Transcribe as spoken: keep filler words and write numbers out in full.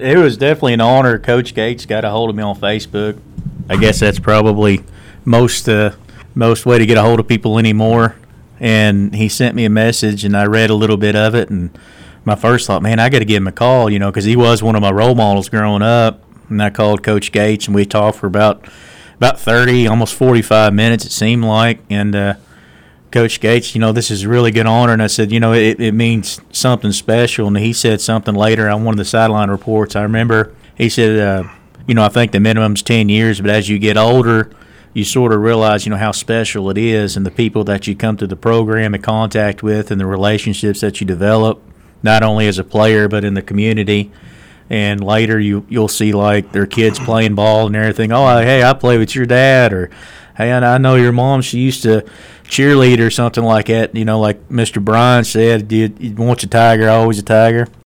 it was definitely an honor. Coach Gates got a hold of me on Facebook. I guess that's probably most uh, most way to get a hold of people anymore. And he sent me a message, and I read a little bit of it. And my first thought, man, I got to give him a call, you know, because he was one of my role models growing up. And I called Coach Gates, and we talked for about about thirty, almost forty-five minutes, it seemed like. And uh, Coach Gates, you know, this is a really good honor. And I said, you know, it, it means something special. And he said something later on one of the sideline reports. I remember he said, uh, you know, I think the minimum's ten years, but as you get older, you sort of realize, you know, how special it is and the people that you come to the program in contact with and the relationships that you develop, not only as a player but in the community. And later you, you'll see, like, their kids playing ball and everything. Oh, hey, I play with your dad. Or, hey, I know your mom, she used to cheerlead or something like that. You know, like Mister Bryan said, you, you once a Tiger, always a Tiger.